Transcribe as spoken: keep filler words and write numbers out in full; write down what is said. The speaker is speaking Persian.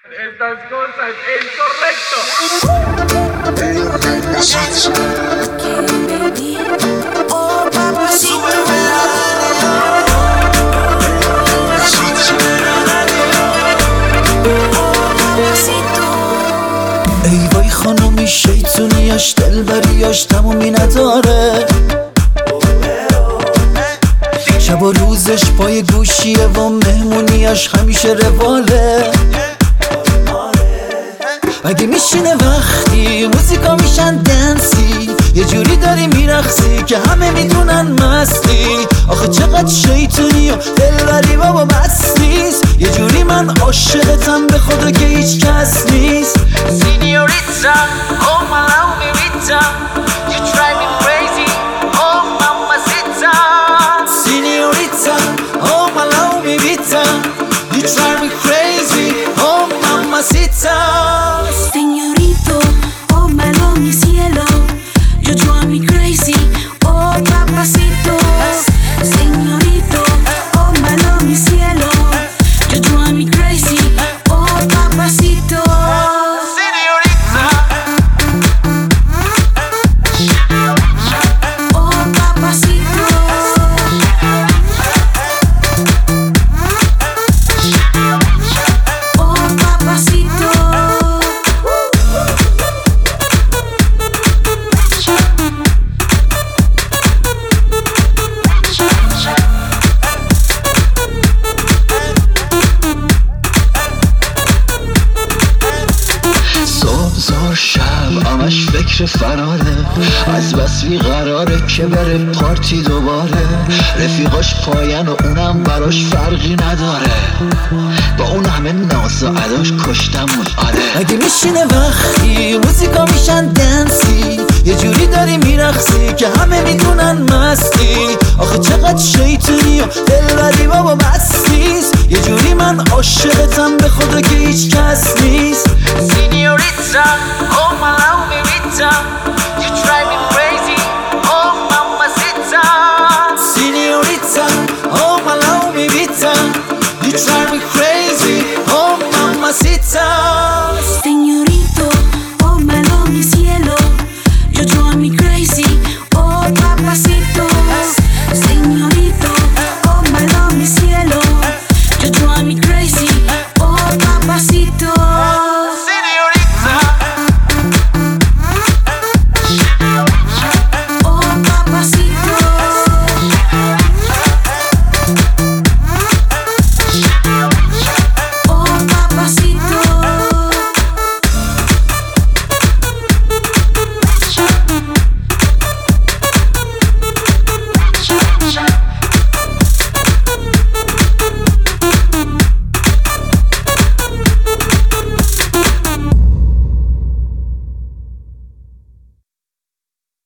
Estas cosas es correcto. Oh, papacito. ای وای خانومی شیطونیاش دلبریاش تمومی نداره، شب و روزش پای گوشیه و مهمونیاش همیشه رواله. اگه میشینه وقتی موزیکا میشن دنسی، یه جوری داری میرخصی که همه میدونن مستی. آخه چقدر شیطونی و دلبری بابا بس نیست، یه جوری من عاشقتم به خدا که هیچ کس نیست. Señorita, oh my love you drive me crazy, oh mamacita. Señorita, oh my love you drive me crazy, oh mamacita. Señorito, oh malo mi cielo, you drive me crazy, oh papacito. Señorito, oh malo mi cielo, you drive me crazy, oh papacito. Señorita, oh papacito. Oh papacito. صبح شب همش فکر فراره، از بس بیقراره که بره پارتی دوباره. رفیقاش پاین و اونم براش فرقی نداره، با اون همه ناز و عداش کشتمون آره. اگه میشینه وقتی موزیکا میشن دنسی، یه جوری داری میرخصی که همه میدونن مستی. آخه چقدر شیطونی و دلبری بابا بس نیست، یه جوری من عاشقتم به خدا که هیچ کس نیست. Señorita, oh my love,